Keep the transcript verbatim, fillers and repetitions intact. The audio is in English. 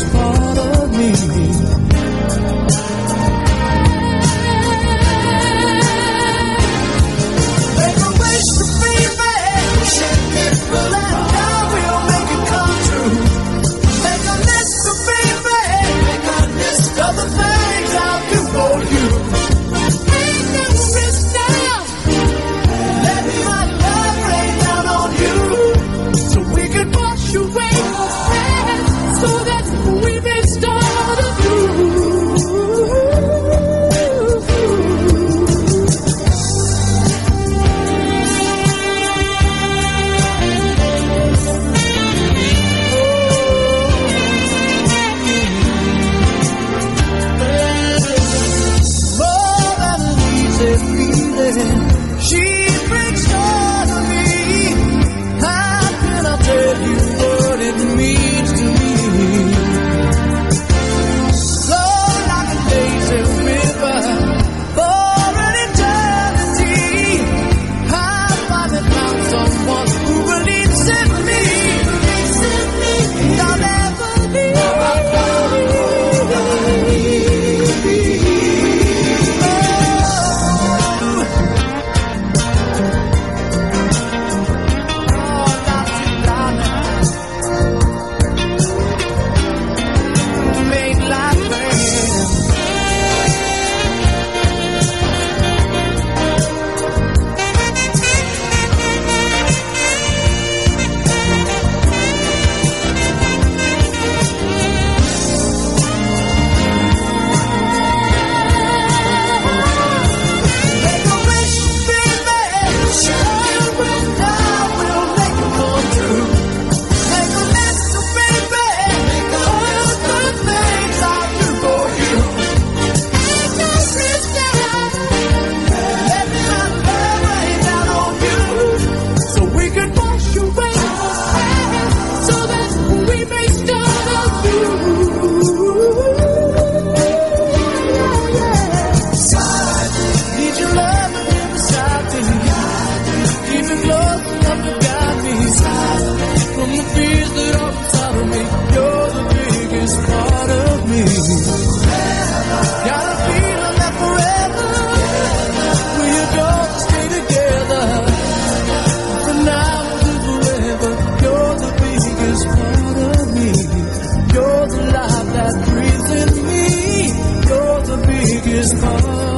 biggest part of me. Make a wish to baby, shake it, well and God will make it come true. Make a list to baby, make a list of the things I'll do for you. Ain't no risk now, let my love rain down on you, so we can wash away the past, so that we may start anew. More than an easy feeling, she brings joy to me. How can I tell you what it means to me? Flow like a lazy river for an eternity. I finally found someone who believes in me. And I'll never leave. Make life rain. Make a wish, baby, shine will die, will make it come true. Make a list, baby, make all the things I'll do for you. Ain't no risk now, let my love rain down on you, so we can wash away the past, so that we may start anew. Need your love beside me. Keep it close enough to guide me from the fears that are inside of me. You're the biggest part of me. Got a feeling that forever we're gonna stay together. From now to forever, you're the biggest part of me. You're the life that breathes in me. You're the biggest part.